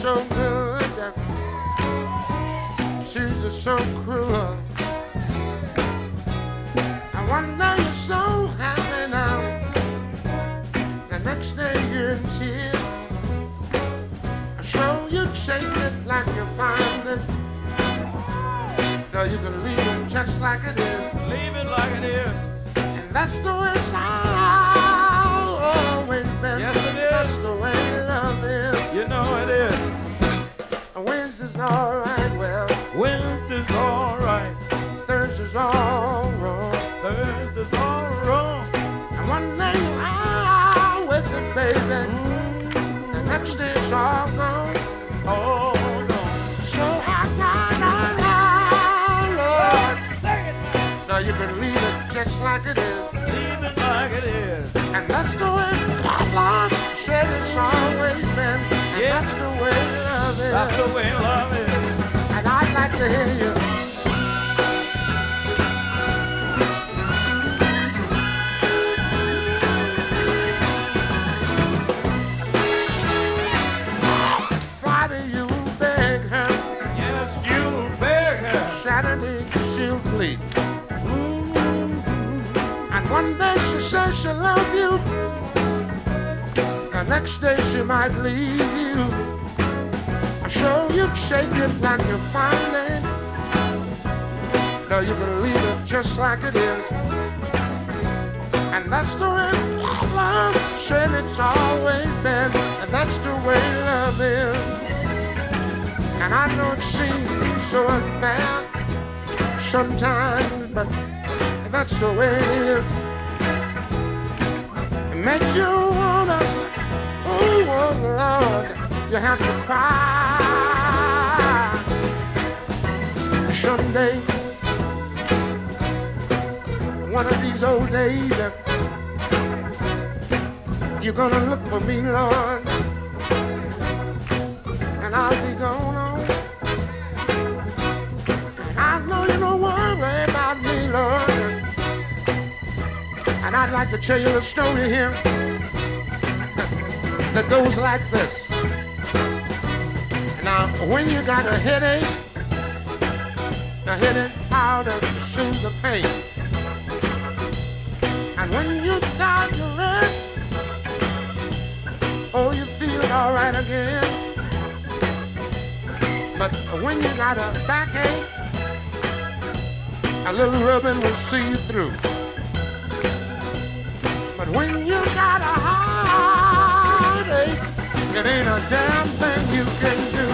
so good. She's just so cruel. And one day you're so happy now. The next day you're in tears. So you shake it like you find it. So you can leave it just like it is. Leave it like it is. And that's the way it's always been. Yes, it is. That's the way love is. You know it is. Wednesday's alright, well, Wednesday's alright. Thursday's all wrong. Thursday's all wrong. And one day you're out with it, baby. The next day it's all gone. Oh, no. So I got Lord. So you can leave it just like it is. Leave it like it is. And that's the way Lord said it's always been. And Yeah. that's the way love is. That's the way love is. And I'd like to hear you. Friday you beg her. Yes, you beg her. Saturday she'll plead. And one day she says she loves you. The next day she might leave you. So you shake it like you find it. No, you can leave it just like it is. And that's the way love said it's always been. And that's the way love is. And I know it seems so unfair sometimes, but that's the way it is. It makes you wanna, oh Lord, you have to cry. Someday, one of these old days, you're gonna look for me, Lord, and I'll be gone on. And I know you don't worry about me, Lord. And I'd like to tell you a story here that goes like this. Now, when you got a headache powder to soothe the pain. And when you start to rest, oh, you feel all right again. But when you got a backache, a little rubbing will see you through. But when you got a heartache, it ain't a damn thing you can do.